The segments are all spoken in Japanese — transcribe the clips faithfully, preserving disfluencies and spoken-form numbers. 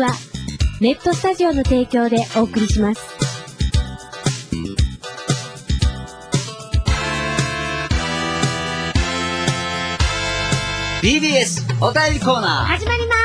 はネットスタジオの提供でお送りします。 ビービーエス お便りコーナー始まります。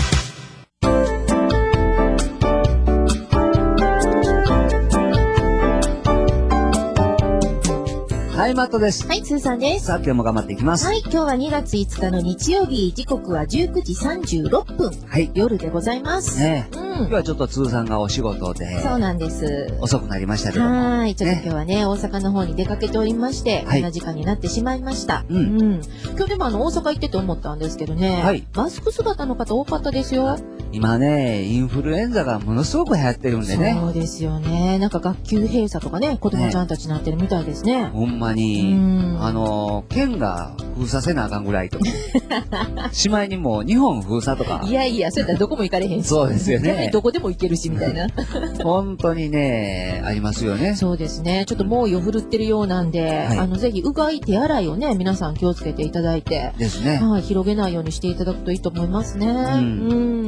はい、マットです。 はい、スーさんです。 さあ、今日も頑張っていきます。 はい、今日はにがついつかの日曜日、時刻はじゅうくじさんじゅうろっぷん。 はい。 夜でございます。 ねえ。うん。 今日はちょっと通さんがお仕事で。 そうなんです。 遅くなりましたけども。 はい。ちょっと今日はね、ね大阪の方に出かけておりまして、こんな時間になってしまいました。 うん。うん。 今日でもあの、大阪行ってて思ったんですけどね。はい。マスク姿の方多かったですよ。 今ね、インフルエンザがものすごく流行ってるんでね。 そうですよね。なんか学級閉鎖とかね、子供ちゃんたちになってるみたいですね。ねほんまに。あの、県が封鎖せなあかんぐらいとか。しまいにもう日本封鎖とか。 いやいや、そうやったらどこも行かれへんし。 そうですよね。 どこでも行けるし、みたいな。 本当にね、ありますよね。 そうですね。ちょっと猛威を振るってるようなんで、はい、あの、ぜひ、うがい手洗いをね、皆さん気をつけていただいて。 ですね。 はい、広げないようにしていただくといいと思いますね。うん。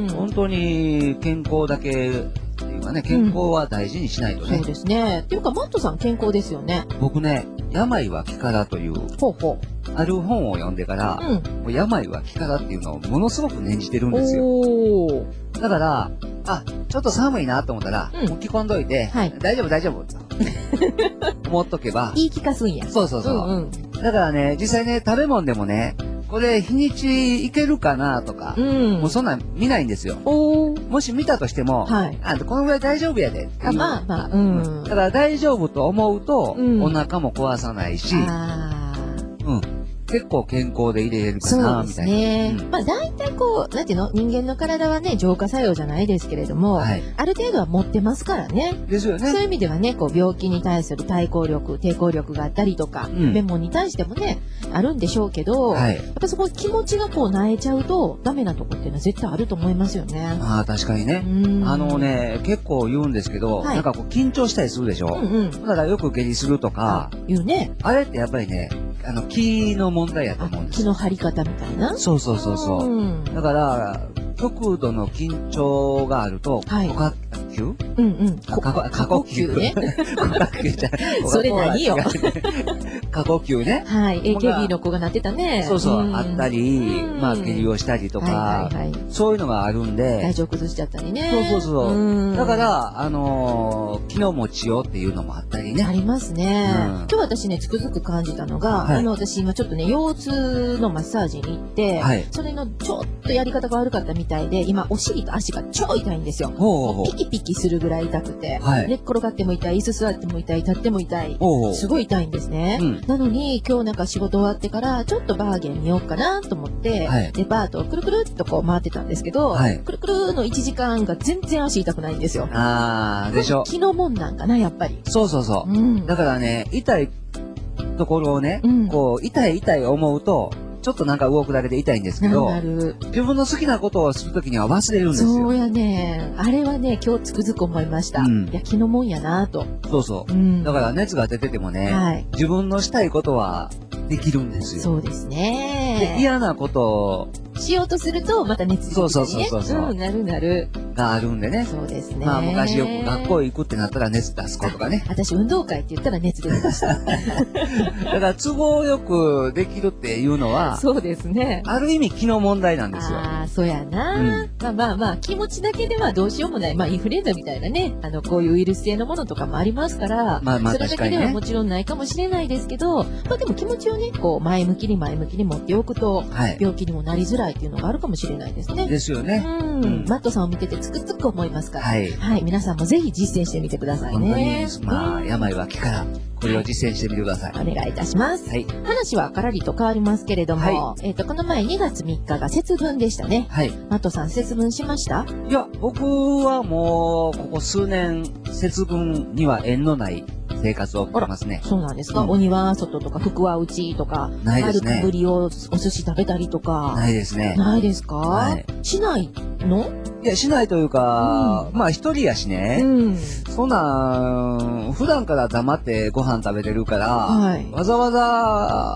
うん、本当に健康だけ、っていうかね、健康は大事にしないとね。 うん、そうですね。っていうか、マットさん健康ですよね。 僕ね、病は気からという、 ほうほう。 ある本を読んでから、うん、もう病は気からっていうのをものすごく念じてるんですよ。 おだから、あ、ちょっと寒いなと思ったら、うん、もう着込んどいて、はい、大丈夫大丈夫と思っとけば。 言い聞かすんや。 そうそうそう。うんうん、だからね、実際ね、食べ物でもね、これ日にちいけるかなとか、うん、もうそんなん見ないんですよ。もし見たとしても、はい、あこのぐらい大丈夫やで。 あまあまあ、うん。 だから大丈夫と思うと、うん、お腹も壊さないし、うん。結構健康で入れれるかな、みたいな。そうですね。うん、まあ大体こう、なんていうの人間の体はね、浄化作用じゃないですけれども、はい、ある程度は持ってますからね。 ですよね。 そういう意味ではね、こう病気に対する対抗力、抵抗力があったりとか、うん、メモに対してもね、あるんでしょうけど、はい、やっぱそこ気持ちがこう萎えちゃうと、ダメなとこっていうのは絶対あると思いますよね。 ああ、確かにね。あのね、結構言うんですけど、はい、なんかこう緊張したりするでしょ。うんうん、だからよく下痢するとか、 言うね。 あれってやっぱりね、あの、気の問題やと思うんです。 気の張り方みたいな。 そうそうそうそう。うん、だから、極度の緊張があると、はい、呼吸うんうん。 過呼吸ね。過呼吸じゃない。 それ何よ。 過呼吸ね。 はい。エーケービー の子がなってたね。 そうそう。あったり、まあ、下痢をしたりとか、そういうのがあるんで。 体調崩しちゃったりね。 そうそうそう。だから、あの、気の持ちようっていうのもあったりね。 ありますね。今日私ね、つくづく感じたのが、あの、私今ちょっとね、腰痛のマッサージに行って、それのちょっとやり方が悪かったみたいで、今、お尻と足が超痛いんですよ。ピキピキするぐらい痛くて、寝っ転がっても痛い、椅子座っても痛い、立っても痛い、すごい痛いんですね。なのに、今日なんか仕事終わってから、ちょっとバーゲン見ようかなと思って、デパートをくるくるっとこう回ってたんですけど、くるくるのいちじかんが全然足痛くないんですよ。 あー、でしょ。 気のもんなんかな、やっぱり。 そうそうそう。だからね、痛いところをね、こう、痛い痛い思うと、ちょっとなんか動くだけで痛いんですけど、自分の好きなことをするときには忘れるんですよ。 そうやね。あれはね、今日つくづく思いました。うん、いや、気のもんやなと。 そうそう。うん、だから熱が出ててもね、はい、自分のしたいことはできるんですよ。 そうですね。 で、嫌なことを、 しようとすると、また熱出てきたりね。そうそうそうそう。うん、なるなる。 があるんでね。 そうですね。 まあ昔よく学校行くってなったら熱出す子とかね。 私運動会って言ったら熱出てました。だから都合よくできるっていうのは、 そうですね。 ある意味気の問題なんですよ。 ああ、そうやな、うん。まあまあまあ、気持ちだけではどうしようもない。まあインフルエンザみたいなね、あの、こういうウイルス性のものとかもありますから、まあまあ確かに、ね、それだけではもちろんないかもしれないですけど、まあでも気持ちをね、こう前向きに前向きに持っておくと、はい、病気にもなりづらいっていうのがあるかもしれないですね。 ですよね。 うん。うん、マットさんを見ててつくづく思いますから、はい、はい、皆さんもぜひ実践してみてくださいね。 本当に、まあ、病は気から、これを実践してみてください。 お願いいたします。はい。話はからりと変わりますけれども、はい、えっと、この前にがつみっかが節分でしたね。はい。マットさん、節分しました？ いや、僕はもう、ここ数年、節分には縁のない生活を送ってますね。 そうなんですか、うん、お庭外とか、福は内とか、 ないですね。 春かぶりをお寿司食べたりとか。 ないですね。 ないですか？はい。しないの？ いや、しないというか、うん、まあ一人やしね、うん、そんな、普段から黙ってご飯食べてるから、はい、わざわざ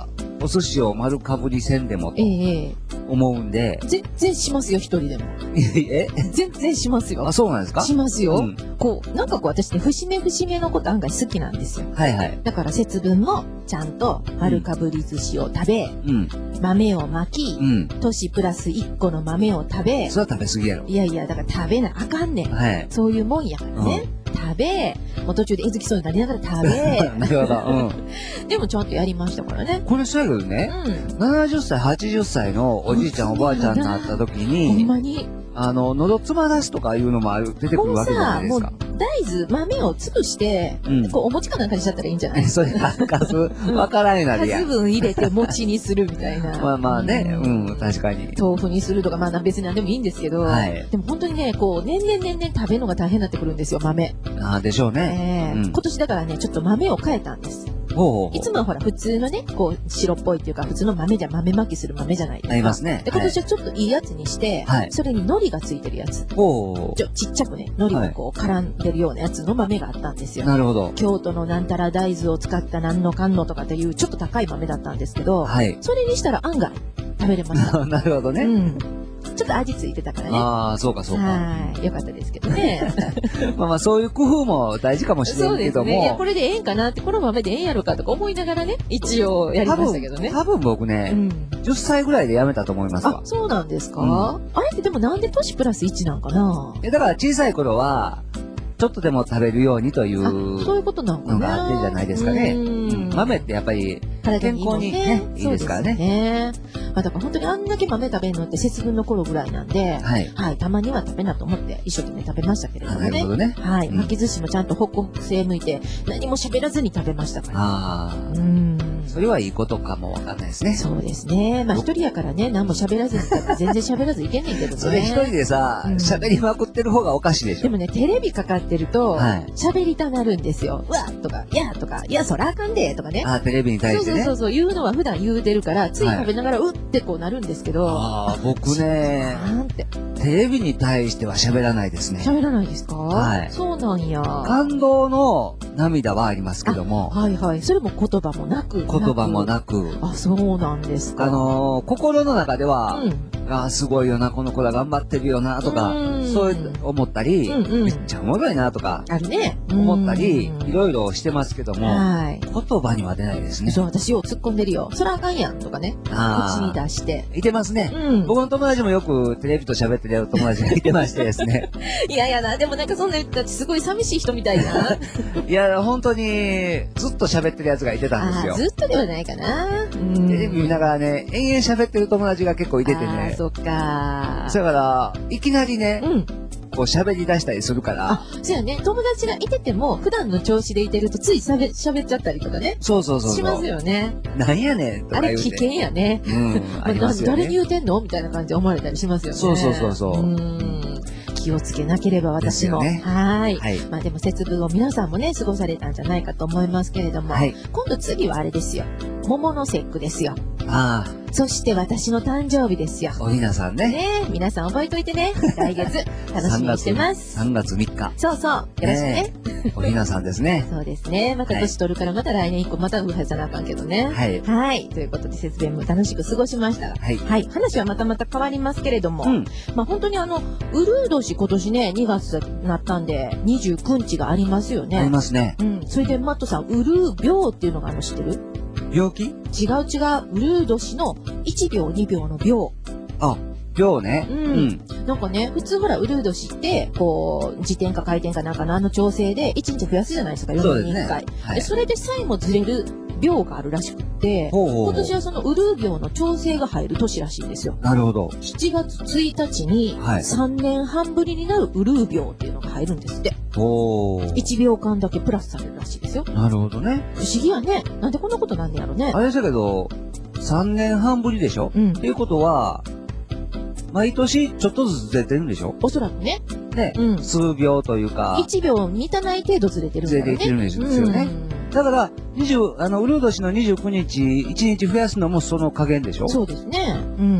お寿司を丸かぶりせんでもと思うんで。 全然しますよ、一人でも。 え全然しますよ。 あ、そうなんですか？ しますよ。こう、なんかこう私ね、節目節目のこと案外好きなんですよ。 はいはい。 だから節分もちゃんと丸かぶり寿司を食べ、豆を巻き、年プラスいっこの豆を食べ。 それは食べ過ぎやろ。 いやいや、だから食べなあかんねん。はい。そういうもんやからね。食べ、もう途中でえずきそうになりながら食べ。 なるほど。 うん。でもちゃんとやりましたからね。 これ最後にね、ななじゅっさい、はちじゅっさいのおじいちゃんおばあちゃんになった時に、 ほんまに。 あの、喉つまらすとかいうのもある、出てくるわけじゃないですか。 大豆、豆を潰して、こう、お餅かなんかにしちゃったらいいんじゃないそれ、数、わからんようになるやん。 数分入れて餅にするみたいな。 まあまあね、うん、確かに。 豆腐にするとか、まあ別に何でもいいんですけど、でも本当にね、こう、年々年々食べるのが大変になってくるんですよ、豆。 ああ、でしょうね。 今年だからね、ちょっと豆を変えたんです。いつもはほら、普通のね、こう、白っぽいっていうか、普通の豆じゃ、豆巻きする豆じゃないですか。 ありますね。 で、今年はちょっといいやつにして、それに海苔がついてるやつ。ちょ、ちっちゃくね、海苔がこう、絡んでるようなやつの豆があったんですよ。 なるほど。 京都のなんたら大豆を使ったなんのかんのとかっていう、ちょっと高い豆だったんですけど、それにしたら案外、食べれました。 なるほどね。うん。 ちょっと味ついてたからね。 ああ、そうかそうか。 はい。よかったですけどね。 まあまあ、そういう工夫も大事かもしれないけども。そうですね。 いや、これでええんかなって、この豆でええんやろかとか思いながらね、一応やりましたけどね。 多分僕ね、じゅっさいぐらいで辞めたと思いますわ。 あ、そうなんですか？あれってでもなんで年プラスいちなんかな？ え、だから小さい頃は、ちょっとでも食べるようにというそういうことなのがあってじゃないですかね。豆ってやっぱり健康にね、いいですからね。 まあだから本当にあんだけ豆食べるのって節分の頃ぐらいなんで、はい、はい、たまには食べなと思って一生懸命食べましたけれどもね。 なるほどね。 はい、巻き寿司もちゃんとホクホク性向いて何も喋らずに食べましたから。ああ、うん。それはいいことかもわかんないですね。 そうですね。まあ一人やからね、何も喋らずに食べて全然喋らずいけんねんけどね。 それ一人でさ、喋りまくってる方がおかしいでしょ。 でもね、テレビかかってると喋りたなるんですよ。うわっとか、いやとか、いやそらあかんでとかね。 あ、テレビに対してね。 そうそうそう言うのは普段言うてるから、つい食べながらうってこうなるんですけど。 ああ、僕ね、なんて。テレビに対しては喋らないですね。 喋らないですか？はい。そうなんや。 感動の涙はありますけども。 はいはい。それも言葉もなく。 言葉もなく。 あ、そうなんですか。 あのー、心の中では、うん、あすごいよな、この子ら頑張ってるよな、とか、そう思ったり、うんうん、めっちゃおもろいな、とか、 あるね。 思ったり、いろいろしてますけども、はい、言葉には出ないですね。 そう、私よう突っ込んでるよ。そらあかんやん、とかね。口に出して。 いてますね。うん、僕の友達もよくテレビと喋ってる友達がいてましてですね。 いやいやな、でもなんかそんな人たちすごい寂しい人みたいな。 いや、本当に、ずっと喋ってるやつがいてたんですよ。 ずっとではないかな。 テレビ見ながらね、延々喋ってる友達が結構いててね。 あ、そっか。 だから、いきなりね、うん、こう喋り出したりするから。 あ、そうやね。友達がいてても、普段の調子でいてるとつい喋喋っちゃったりとかね。 そうそうそうそう。 しますよね。 なんやねんとか言うて。 あれ危険やね。うん。ありますよね。誰に言うてんのみたいな感じで思われたりしますよね。 そうそうそうそう。 うん気をつけなければ私も。ね、はい。はい。まあでも節分を皆さんもね、過ごされたんじゃないかと思いますけれども、はい、今度次はあれですよ。桃の節句ですよ。ああ。そして私の誕生日ですよ。 おひなさんね。 ね皆さん覚えといてね。来月、楽しみにしてます。 さんがつみっか。 そうそう。よろしくね。 おひなさんですね。 そうですね。また年取るからまた来年以降またうはさなあかんけどね。はい。はい。ということで節分も楽しく過ごしましたが。はい。はい。話はまたまた変わりますけれども。うん、まあ本当にあの、うるう年今年ね、にがつになったんで、にじゅうくにちがありますよね。 ありますね。 うん。それでマットさん、うるう病っていうのがあの知ってる？ 病気？違う違う。うるう年のいちびょうにびょうの病。 あ、病ね。 うん。うん、なんかね、普通ほら、うるう年って、こう、自転か回転かなんかのあの調整でいちにち増やすじゃないですか、よねんにいっかい。そ, はい、でそれでさえもずれる病があるらしくって、ほうほうほう今年はそのうるう病の調整が入る年らしいんですよ。 なるほど。 しちがつついたちにさんねんはんぶりになるうるう病っていうのが入るんですって。おいちびょうかんだけプラスされるらしいですよ。 なるほどね。 不思議やね。なんでこんなことなんねやろね。 あれだけど、さんねんはんぶりでしょ、うん、っていうことは、毎年ちょっとずつずれてるんでしょおそらくね。 ね、うん、数秒というか。 いちびょうに満たない程度ずれてるんだよね。 ずれていってるんですよね。うん、だから、にじゅう、あの、うるう年のにじゅうくにち、いちにち増やすのもその加減でしょそうですね。うん。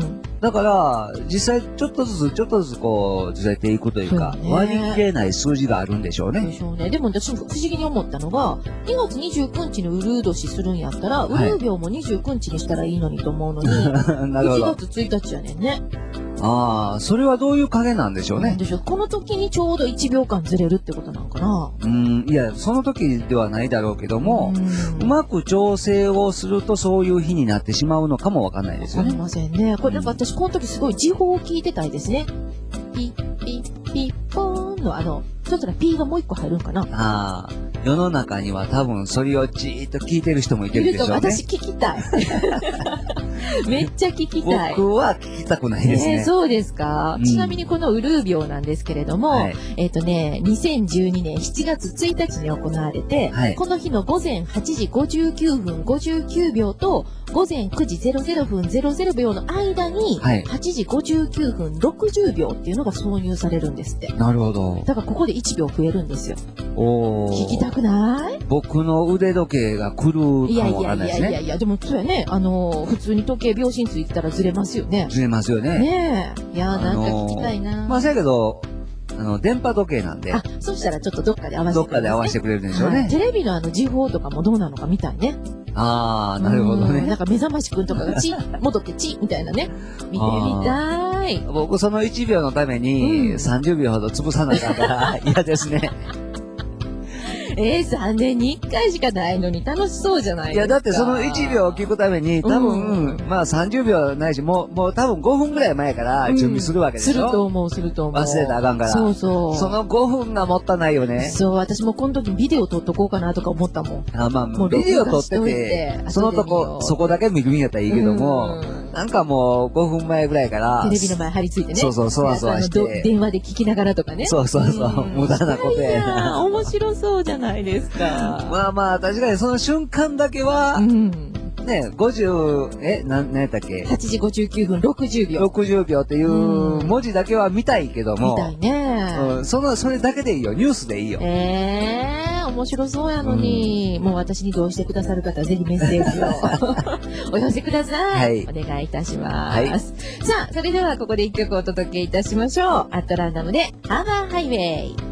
だから、実際ちょっとずつちょっとずつこうずれていくというか、割り切れない数字があるんでしょうね。 でしょうね。でも私も不思議に思ったのが、にがつにじゅうくにちにウルー年するんやったら、ウルー病もにじゅうくにちにしたらいいのにと思うのに、なるほど。いちがつついたちやねんね。 ああ、それはどういう影なんでしょうね。 なんでしょう。この時にちょうどいちびょうかんずれるってことなのかな。 うん、いや、その時ではないだろうけども、うまく調整をするとそういう日になってしまうのかもわかんないですよね。 わかりませんね。これなんか私この時すごい時報を聞いてたいですね。ピッピッピッポーンのあの、そしたらピーがもう一個入るんかな。 ああ、世の中には多分それをじーっと聞いてる人もいてるでしょうね。 私聞きたい。めっちゃ聞きたい。 僕は聞きたくないですね。 えー、そうですか、うん、ちなみにこのウルー病なんですけれども、はい、えっ、ー、とね、にせんじゅうにねんしちがつついたちに行われて、はい、この日のごぜんはちじごじゅうきゅうふんごじゅうきゅうびょうとごぜんくじぜろぜろふんぜろぜろびょうの間に、はい、はちじごじゅうきゅうふんろくじゅうびょうっていうのが挿入されるんですって。 なるほど。 だからここでいちびょう増えるんですよ。 おー。 聞きたくない？ 僕の腕時計が来るかもわかんないですね。いやいやいやいやいや、でもそうやね。あのー、普通に時計秒針ついてたらずれますよね。 ずれますよね。 ねえ。いやー、なんか聞きたいな。 まあ、せやけど、あの、電波時計なんで。 あ、そしたらちょっとどっかで合わせてくれる、ね。 どっかで合わせてくれるんでしょうね。はい、 テレビのあの時報とかもどうなのかみたいね。 ああ、なるほどね。 なんか目覚ましくんとかがチッ、戻ってチッみたいなね。見てみたい。 僕そのいちびょうのためにさんじゅうびょうほど潰さなかったら嫌ですね。 えー、さんねんにいっかいしかないのに楽しそうじゃないですか。 いや、だってそのいちびょうを聞くために、多分、うん、まあさんじゅうびょうないし、もう、もう多分ごふんぐらい前から準備するわけでしょ、うん、 すると思う、すると思う。 忘れたらあかんから。 そうそう。 そのごふんがもったいないよね。 そう、私もこの時ビデオ撮っとこうかなとか思ったもん。 あ、まあ、もうビデオ撮ってて、そのとこ、そこだけ見るんやったらいいけども、なんかもうごふんまえぐらいから、 テレビの前張り付いてね。 そうそう、そわそわして。 電話で聞きながらとかね。 そうそうそう、無駄なことやな。 面白そうじゃないですか。 まあまあ、確かにその瞬間だけは、うん、ね、ごじゅう、え、なん、なんやったっけ ? はちじごじゅうきゅうふんろくじゅうびょう。 ろくじゅうびょうっていう文字だけは見たいけども。 見たいね。 うん、その、それだけでいいよ。ニュースでいいよ。 ええー、面白そうやのに、うん、もう私にどうしてくださる方、ぜひメッセージをお寄せください。はい。お願いいたします。はい。さあ、それではここで一曲お届けいたしましょう。アットランダムで、ハーバーハイウェイ。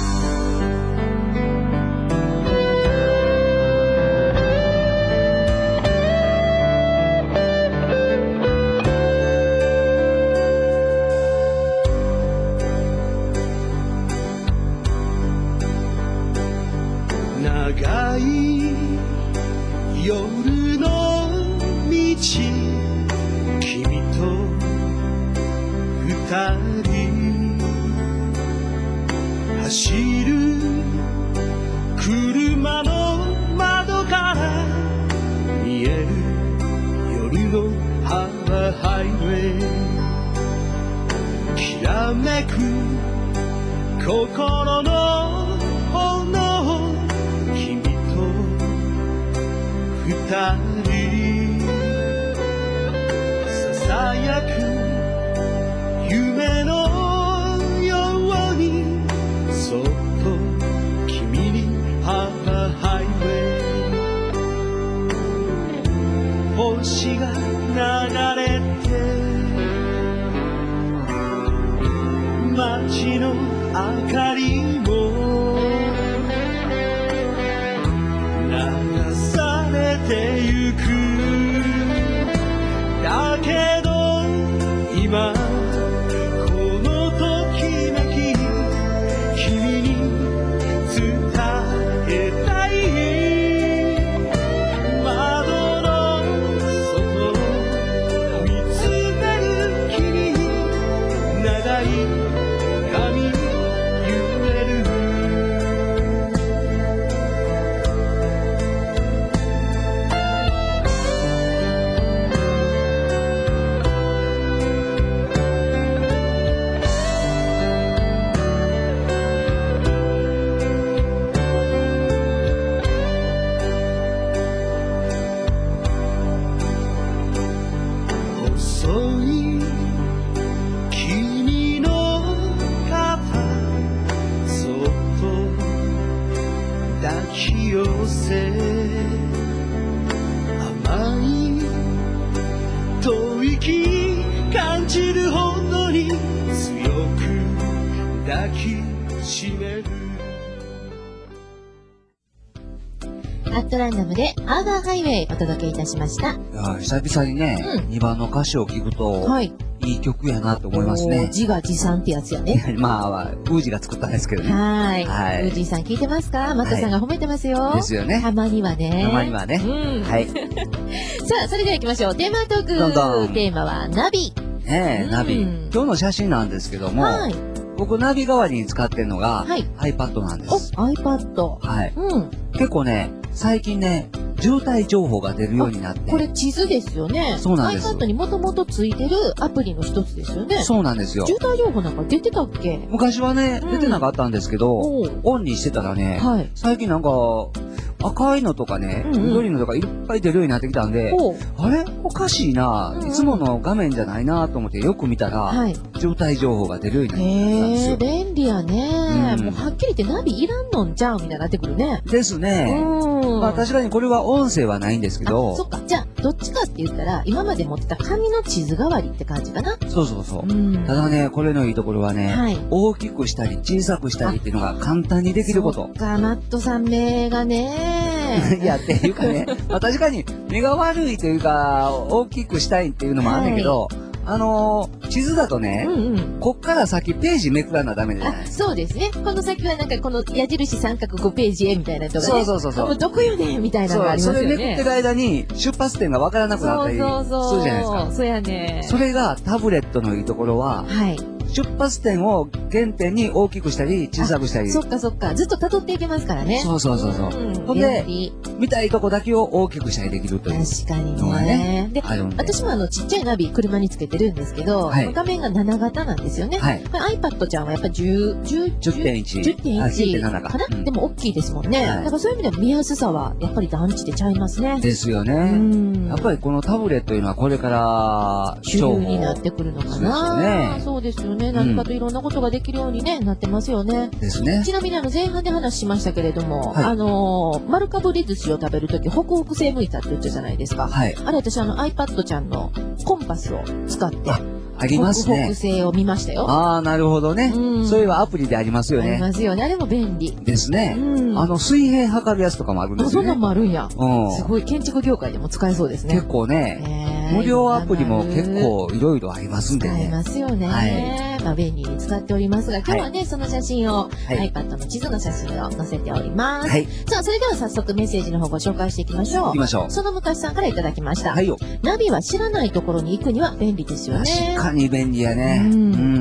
長い夜の道、君と二人走る車の窓から見える夜のハーバーハイウェイ、きらめく心の炎、君と二人ささやく夢のように、そっと君にハーバーハイウェイ、星が流れて街の明かりも流されてゆく、だけど今このときめき君に伝えたい、窓の外見つめる君、長い髪揺れる、細い君の肩そっと抱き寄せ、甘い吐息感じ抱きしめる。 アットランダムでアーバンハイウェイお届けいたしました。いや久々にね、うん、にばんの歌詞を聞くと、はい、いい曲やなと思いますね。 自画自賛ってやつやね。 まあ、ウージが作ったんですけどね。 はい。はい。ウージさん聞いてますか？マットさんが褒めてますよ。はい、 ですよね。 たまにはね。 たまにはね。 うん。 はい。 さあ、それでは行きましょう。テーマトーク。どんどん。テーマはナビ。 ねえ、ナビ。今日の写真なんですけども、はい。僕ナビ代わりに使ってるのが、はい、iPad なんです。 お、iPad。 はい。うん。結構ね、最近ね、渋滞情報が出るようになって。 これ地図ですよね。 そうなんです。 iPad にもともとついてるアプリの一つですよね。 そうなんですよ。 渋滞情報なんか出てたっけ？ 昔はね、うん、出てなかったんですけど、オンにしてたらね、はい、最近なんか、赤いのとかね、うんうん、緑のとかいっぱい出るようになってきたんで、あれおかしいな、うんうん、いつもの画面じゃないなと思ってよく見たら、はい、渋滞情報が出るようになってきたんですよ。 へー、便利やね、うん。もうはっきり言ってナビいらんのんちゃうみたいになってくるね。 ですね。うん。まあ確かにこれは音声はないんですけど。 そっか。じゃあ、どっちかって言ったら、今まで持ってた紙の地図代わりって感じかな。 そうそうそう。うん、ただね、これのいいところはね、はい、大きくしたり小さくしたりっていうのが簡単にできること。 そっか、マットさん目がねいや、っていうかね、まあ、確かに目が悪いというか、大きくしたいっていうのもあるんだけど、はい、あのー、地図だとね、うんうん、こっから先ページめくらなダメじゃない。 そうですね。この先はなんかこの矢印三角ごページへみたいなとかね。 そうそうそうそう。 もうどこよねみたいなのがありますよね。 それめくってる間に出発点がわからなくなったりするじゃないですか。 そうそうそう。そうやね。 それがタブレットのいいところは、はい。出発点を原点に大きくしたり小さくしたり。 そっかそっか。ずっと辿っていけますからね。 そうそうそうそう。うん、ほんで、見たいとこだけを大きくしたりできるという。 確かにね。で、私もあのちっちゃいナビ車につけてるんですけど、はい、画面がなな型なんですよね。はい、iPad ちゃんはやっぱりじゅう、じゅう、 じゅってんいち。 じゅってんいち かな、かな、うん、でも大きいですもんね。はい、だからそういう意味では見やすさはやっぱり団地でちゃいますね。 ですよね。うん、やっぱりこのタブレットというのはこれから主流になってくるのかな。ね、そうですよね。何かといろんなことができるように、ね、なってますよね。 ですね。 ちなみにあの前半で話しましたけれども、はい、あの丸かぶり寿司を食べるときホクホク性向いたって言ったじゃないですか。はい、あれ私あの iPad ちゃんのコンパスを使って。 ありますね。 ホクホク性を見ましたよ。 ああ、なるほどね。うん、そういえばアプリでありますよね。 ありますよね。あれも便利。 ですね。うん、あの、水平測るやつとかもあるんですよね。 そんなんもあるんや。うん。すごい、建築業界でも使えそうですね。 結構ね。無料アプリも結構いろいろありますんでね。 使えますよね。はい。まあ、便利に使っておりますが、今日はね、はい、その写真を、はい、iPad の地図の写真を載せております。はい。さあ、それでは早速メッセージの方ご紹介していきましょう。 行きましょう。 その昔さんからいただきました。 はいよ。 ナビは知らないところに行くには便利ですよね。 確かに便利やね。 うん、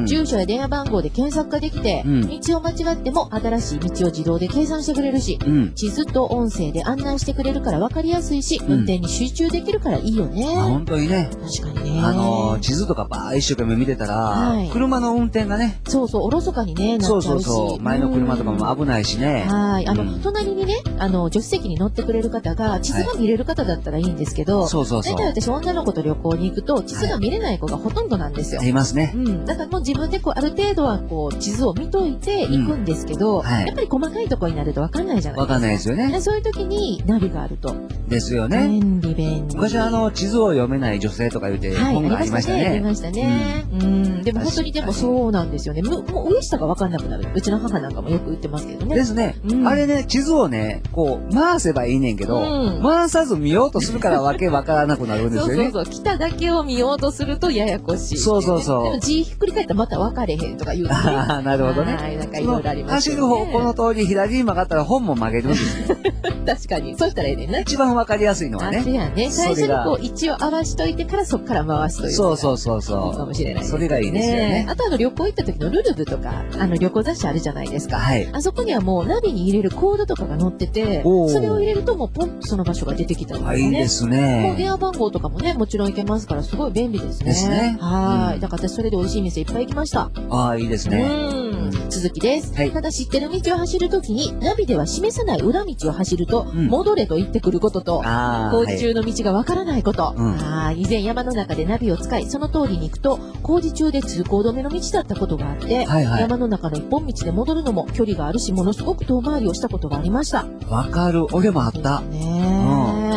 住所や電話番号で検索ができて、うん、道を間違っても新しい道を自動で計算してくれるし、うん、地図と音声で案内してくれるから分かりやすいし、うん、運転に集中できるからいいよね。 あ、本当にね。 確かにね。 あのー、地図とかばー一生懸命見てたら、はい、車の運転がね。 そうそう、おろそかにね、なっちゃうし。そうそうそう。 前の車とかも危ないしね。 はい。あの、うん、隣にね、あの、助手席に乗ってくれる方が、地図が見れる方だったらいいんですけど、はい、そうそうそう。大体私女の子と旅行に行くと、地図が見れない子がほとんどなんですよ。 いますね。 うん。だからもう自分でこう、ある程度はこう、地図を見といて行くんですけど、うん、はい、やっぱり細かいところになると分かんないじゃないですか。分かんないですよね。そういう時にナビがあると。 ですよね。 便利便利。 昔はあの、地図を読めない女性とか言うて、本がありましたね。 ありましたね。うん。うん、でも本当にでもそうなんですよね。もう上下が分かんなくなる。うちの母なんかもよく言ってますけどね。 ですね。うん、あれね、地図をね、こう、回せばいいねんけど、うん、回さず見ようとするからわけわからなくなるんですよね。 そうそうそう。来ただけを見ようとするとややこしい、ね。 そうそうそう。 でも字ひっくり返ったらまた分かれへんとか言うと、ね。 ああ、なるほどね。 はい、なんかいろいろありますね。走る方向の通り左に曲がったら本も曲げるんですよ。 確かに。そうしたらええねんな。 一番わかりやすいのはね。 あれやね。最初にこう、位置を合わしといてからそこから回すという。 そうそうそうそう。 いいかもしれないですね。 それがいいですよね。 あとあの旅行行った時のルルブとか、あの旅行雑誌あるじゃないですか。はい。あそこにはもうナビに入れるコードとかが載ってて、それを入れるともうポンとその場所が出てきたりとかね。 いいですね。 もう電話番号とかもね、もちろんいけますから、すごい便利ですね。ですね。はい。だから私それで美味しい店いっぱい行きました。 ああ、いいですね。 うん。続きです。はい。ただ知ってる道を走るときに、ナビでは示さない裏道を走ると、戻れと言ってくることと、工事中の道がわからないこと。ああ、以前山の中でナビを使い、その通りに行くと、工事中で通行止めの道だったことがあって、はいはい、山の中の一本道で戻るのも距離があるし、ものすごく遠回りをしたことがありました。 わかる。俺もあった。 ねえ。うん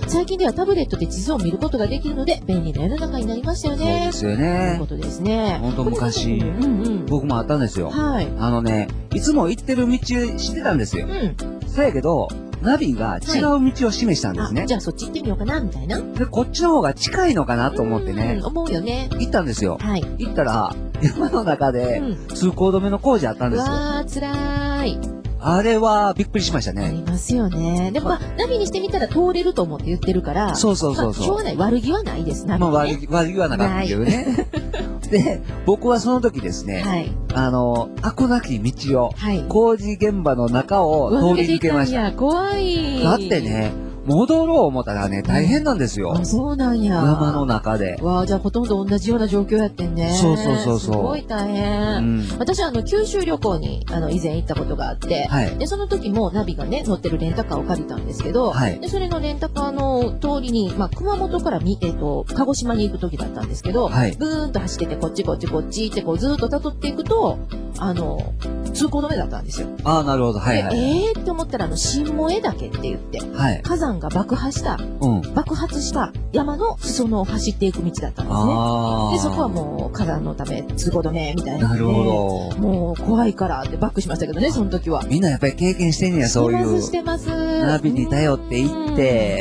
最近ではタブレットで地図を見ることができるので、便利な世の中になりましたよね。 そうですよね。 ということですね。 本当昔、うんうん、僕もあったんですよ。 はい。 あのね、いつも行ってる道知ってたんですよ。うん。そうやけど、ナビが違う道を示したんですね。 はい、じゃあそっち行ってみようかな、みたいな。 で、こっちの方が近いのかなと思ってね。 うん、思うよね。 行ったんですよ。 はい。 行ったら、山の中で、通行止めの工事あったんですよ。 うわー、辛い。 あれはびっくりしましたね。 ありますよね。でもまあ、ナビにしてみたら通れると思って言ってるから、 そうそうそうそう。 まあ、しょうがない。悪気はないです、ナビ、ね。 まあ悪気、悪気はなかったけどね。で、僕はその時ですね、はい、あの、あこなき道を、はい、工事現場の中を通り抜けました。いや、 怖い。 だってね、戻ろう思ったらね、大変なんですよ。 あ、そうなんや。 山の中で。 わあ、じゃあほとんど同じような状況やってんね。 そうそうそうそう。すごい大変。うん、私はあの、九州旅行に、あの、以前行ったことがあって、はい、で、その時もナビがね、乗ってるレンタカーを借りたんですけど、はい、で、それのレンタカーの通りに、まあ、熊本からみ、えっと、鹿児島に行く時だったんですけど、はい、ブーンと走ってて、こっちこっちこっちってこうずっと辿っていくと、あの、通行止めだったんですよ。 ああ、なるほど。はいはい。 ええー、って思ったら、あの、新萌岳って言って、はい、火山が爆破した、うん、爆発した山の裾野を走っていく道だったんですね。で、そこはもう火山のため通行止めみたいな。 なるほど。もう怖いからってバックしましたけどね、その時は。 みんなやっぱり経験してんねや、そういう。 してます、してます。 ナビに頼って行って。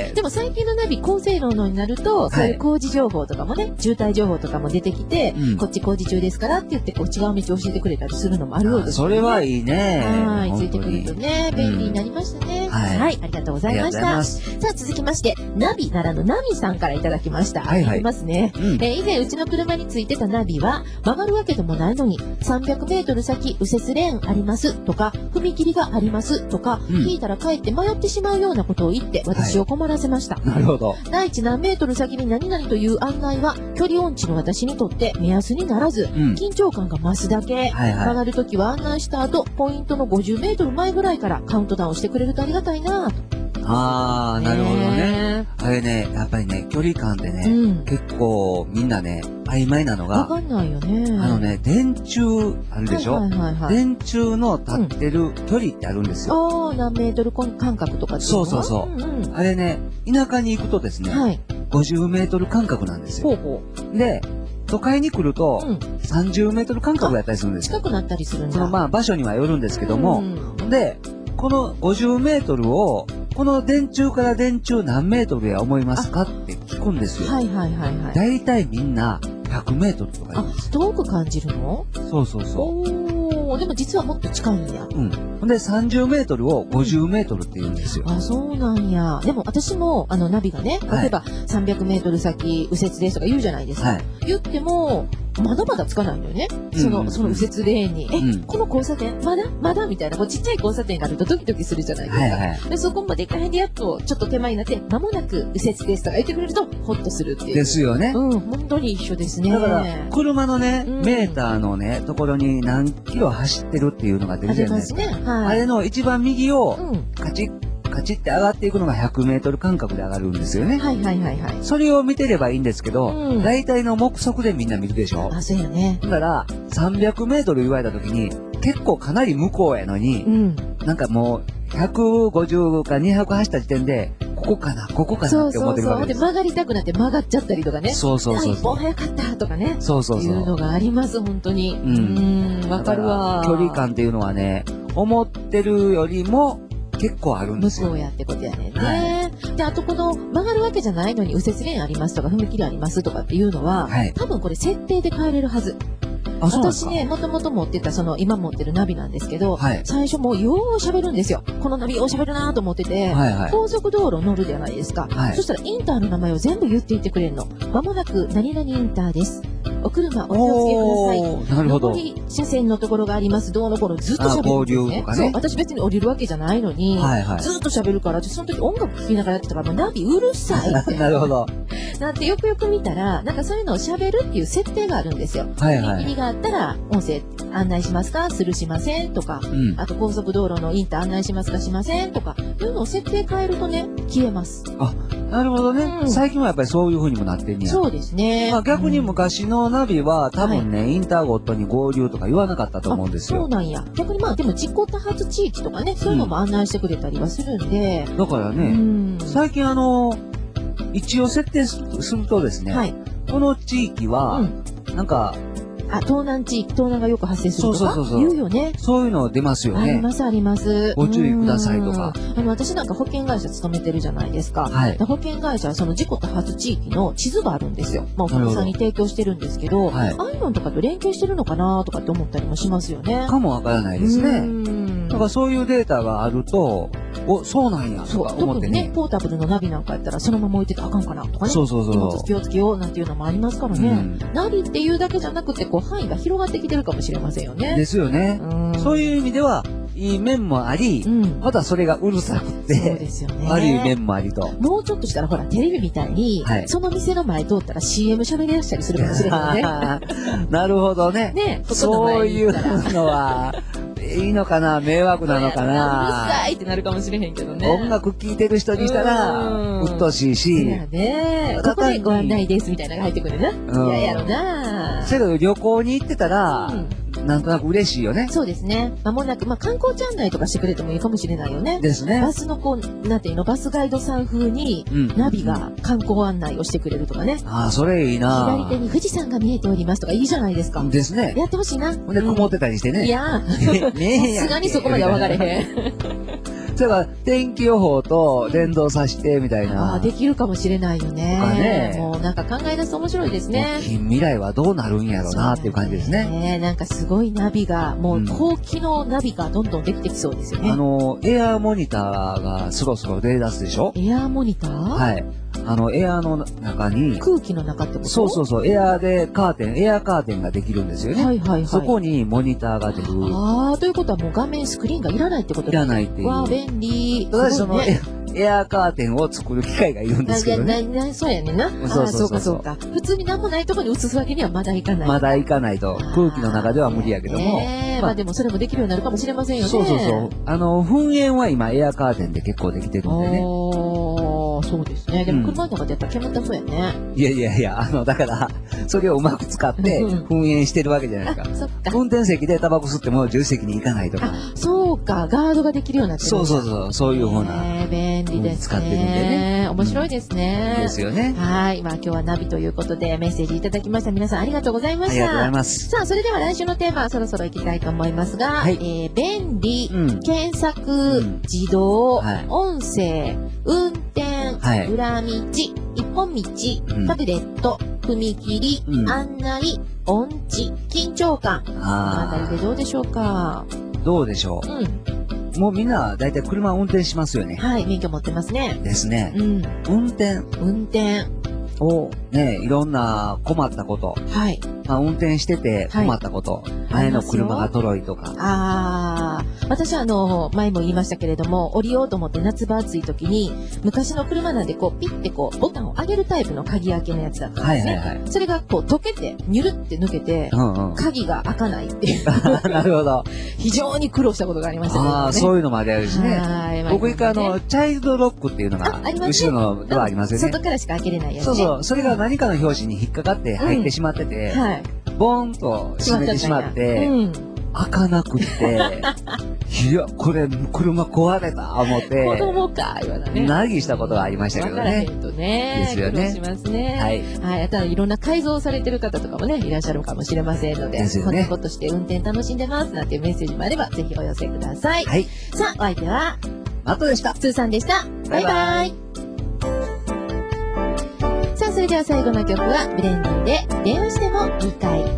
でも最近のナビ、高性能のになると、そういう工事情報とかもね、渋滞情報とかも出てきて、うん、こっち工事中ですからって言って、こう違う道を教えてくれたりするのもあるようです、ね。 それはいいね。 はい。ついてくるとね、便利になりましたね。うん、はい、はい。ありがとうございました。さあ、続きまして、ナビならぬナミさんからいただきました。はいはい。いますね。うん、えー、以前うちの車についてたナビは、曲がるわけでもないのに、さんびゃくメートル先右折レーンありますとか、踏切がありますとか、うん、聞いたらかえって迷ってしまうようなことを言って、私を困らせました。はい、 なるほど。 第一何メートル先に何々という案内は、距離音痴の私にとって目安にならず、うん、緊張感が増すだけ、はいはい、曲がるときは案内した後、ポイントのごじゅうメートル前ぐらいからカウントダウンしてくれるとありがたいなぁと。 ああ、なるほどね。あれね、やっぱりね、距離感ってね、うん、結構みんなね、曖昧なのが。 わかんないよね。 あのね、電柱あるでしょ、はいはいはいはい、電柱の立ってる距離ってあるんですよ。 うん、ああ、何メートル間隔とかっていうの？ そうそうそう、うんうん。あれね、田舎に行くとですね、はい、ごじゅうメートル間隔なんですよ。ほうほう。で、都会に来ると、さんじゅうメートル間隔だったりするんですよ。 近くなったりするんだ。 そのまあ場所にはよるんですけども、うん、で、このごじゅうメートルを、この電柱から電柱何メートルや思いますかって聞くんですよ。 はいはいはいはい。 だいたいみんなひゃくメートルとか言うんですよ。 あ、遠く感じるの？ そうそうそう。 おー、でも実はもっと近いんや。 うん。ほんでさんじゅうメートルをごじゅうメートルって言うんですよ。 うん、あ、そうなんや。でも私も、あの、ナビがね、例えばさんびゃくメートル先右折ですとか言うじゃないですか。はい、言っても、まだまだつかないのよね。その、うん、その右折レーンに。え、うん、この交差点まだまだみたいな、こうちっちゃい交差点があるとドキドキするじゃないですか。はいはい、でそこまで行かへんでやっと、ちょっと手前になって、間もなく右折ですとか言ってくれると、ホッとするっていう。 ですよね。 うん、本当に一緒ですね。 だから、車のね、うん、メーターのね、ところに何キロ走ってるっていうのが出るじゃないですか。ありますね。はい。あれの一番右を、カチッ、カチって上がっていくのがひゃくメートル間隔で上がるんですよね。 はいはいはいはい。 それを見てればいいんですけど、うん、大体の目測でみんな見るでしょ。 あ、そうやね。 だから、さんびゃくメートル言われた時に、結構かなり向こうやのに、うん、なんかもう、ひゃくごじゅうかにひゃく走った時点で、ここかな、ここかなって思ってるわけです。 そうそうそう。で、曲がりたくなって曲がっちゃったりとかね。 そうそうそう。 一本早かったとかね。 そうそうそう。 いうのがあります、本当に。うん。うん、わかるわ。 距離感っていうのはね、思ってるよりも、結構あるんですよ。 向こうやってことやねんね。はい、で、あとこの曲がるわけじゃないのに右折レーンありますとか踏切ありますとかっていうのは、はい、多分これ設定で変えれるはず。私ね、もともと持ってた、その、今持ってるナビなんですけど、はい、最初もうよう喋るんですよ。このナビよう喋るなと思ってて、はいはい、高速道路乗るじゃないですか。はい、そしたらインターの名前を全部言っていってくれるの。まもなく何々インターです。お車お気をつけください。 なるほど。 上り車線のところがあります。どうのこのずっと喋るんですね。ね、そう、私別に降りるわけじゃないのに、はいはい、ずっと喋るから、その時音楽聴きながらやってたから、もうナビうるさいって。 なるほど。 なんてよくよく見たら、なんかそういうのを喋るっていう設定があるんですよ。はいはい。踏切があったら、音声案内しますかするしませんとか、うん、あと高速道路のインター案内しますかしませんとか、いうのを設定変えるとね、消えます。 あ、なるほどね。うん、最近はやっぱりそういう風にもなってんねや。 そうですね。 まあ逆に昔のナビは、多分ね、はい、インターごとに合流とか言わなかったと思うんですよ。 そうなんや。逆にまあでも自己多発地域とかね、そういうのも案内してくれたりはするんで。 うん、だからね、うん、最近あの、 一応設定するとですね、はい、この地域は、うん、なんか、 あ、盗難地域、盗難がよく発生するとかそうそうそうそう言うよね。 そういうの出ますよね。 あります、あります。 ご注意くださいとか。 あの、私なんか保険会社勤めてるじゃないですか。はい。保険会社はその事故多発地域の地図があるんですよ。まあ、お客さんに提供してるんですけど、はい、ああいうのとかと連携してるのかなとかって思ったりもしますよね。 かもわからないですね。だからそういうデータがあると、お、そうなんや、とか思ってね。 特にね、ポータブルのナビなんかやったらそのまま置いてたらあかんかなとかね。そうそうそう。荷物気をつけようなんていうのもありますからね。うん、ナビっていうだけじゃなくて、こう、範囲が広がってきてるかもしれませんよね。 ですよね。うんそういう意味では、いい面もあり、うん、またそれがうるさくて、そうですよね。悪い面もありと。 もうちょっとしたらほら、テレビみたいに、はい、その店の前通ったら シーエム 喋り出したりするかもしれないね。 なるほどね。ね、そういうのは、いいのかな迷惑なのかなうるさいってなるかもしれへんけどね。 音楽聴いてる人にしたら、うっとしいし。いやねここでご案内ですみたいなのが入ってくるな。いややろなそれけど旅行に行ってたら、うん、なんとなく嬉しいよね。 そうですね。まもなく、まあ、観光地案内とかしてくれてもいいかもしれないよね。 ですね。 バスのこう、なんていうの、バスガイドさん風に、うん、ナビが観光案内をしてくれるとかね。 ああ、それいいな左手に富士山が見えておりますとかいいじゃないですか。 ですね。 やってほしいな。 ほんで、曇ってたりしてね。 いやー。さすがにそこまでは分かれへん。 それから天気予報と連動させてみたいな。 ああ、できるかもしれないよね。ねもうなんか考え出すと面白いですね。 近未来はどうなるんやろうなっていう感じですね。 ねなんかすごいナビが、もう高機能ナビがどんどんできてきそうですよね。 あの、エアーモニターがそろそろ出だすでしょ？ エアーモニター？ はい。あの、エアーの中に。 空気の中ってこと？ そうそうそう。エアーでカーテン、エアーカーテンができるんですよね。はいはいはい。そこにモニターが出る。 ああ、ということはもう画面スクリーンがいらないってことですか？いらないっていう。 わあ、便利。 ただその、エアーカーテンを作る機械がいるんですけどね。 な、な、そうやねんな。そうそうそう。そうかそうか。普通に何もないところに映すわけにはまだいかない。 まだいかないと。空気の中では無理やけども。 ええ、まあでもそれもできるようになるかもしれませんよね。 そうそうそう。あの、噴煙は今エアーカーテンで結構できてるんでね。 そうですね。でも車の中でやったら煙たそうやね。 いやいやいや、あの、だから、それをうまく使って噴煙してるわけじゃないですか。そっか。運転席でタバコ吸っても助手席に行かないとか。 そうか。ガードができるようになってる。 そうそうそう。そういうふうな。 便利ですね。使ってるんでね。面白いですね。 ですよね。 はい。まあ今日はナビということでメッセージいただきました。皆さんありがとうございました。 ありがとうございます。 さあ、それでは来週のテーマ、そろそろ行きたいと思いますが、はい、えー、便利、検索、自動、音声、運転、裏道、一本道、タブレット、踏切、案内、音痴、緊張感。このあたりでどうでしょうか？ どうでしょう？うん。もうみんなだいたい車運転しますよね。 はい、免許持ってますね。 ですね。うん。運転。 運転。 を、ね、いろんな困ったこと。はい。まあ、運転してて困ったこと。はい、前の車がとろいとか。 ああ。私はあの、前も言いましたけれども、降りようと思って夏場暑い時に、昔の車なんでこう、ピッてこう、ボタンを上げるタイプの鍵開けのやつだったんですね。はいはいはい。それがこう、溶けて、ニュルって抜けて、うんうん、鍵が開かないっていう。 なるほど。 非常に苦労したことがありましたね。 ああ、そういうのまであるしね。はい。僕一回あの、チャイルドロックっていうのが、後ろのドアありますよね。 外からしか開けれないやつ、ね。 そうそう。それが何かの表紙に引っかかって入ってしまってて、うん、はい。ボーンと閉めてしまって、うん、開かなくって、いや、これ、車壊れた、思って。 子供か、言わなね。 なぎしたことがありましたけどね。わからへんとね。 ですよね。 しますね。はい。はい。あとはいろんな改造されてる方とかもね、いらっしゃるかもしれませんので、ですよね、こんなことして運転楽しんでます、なんていうメッセージもあれば、ぜひお寄せください。はい。さあ、お相手は、 マットでした。 スーさんでした。バイバイ。さあ、それでは最後の曲は、ブレンディで、電話してもいいかい。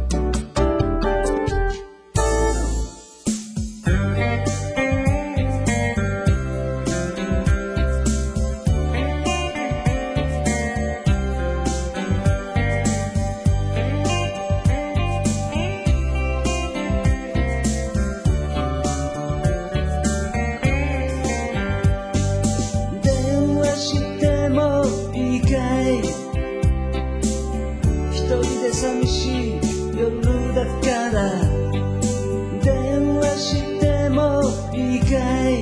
寂しい夜だから電話してもいいかい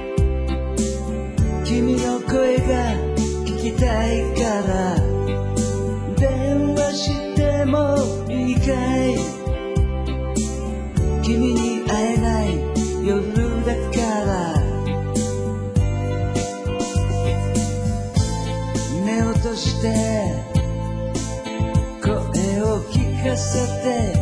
君の声が聞きたいから電話してもいいかい君に会えない夜だから目を閉して声を聞かせて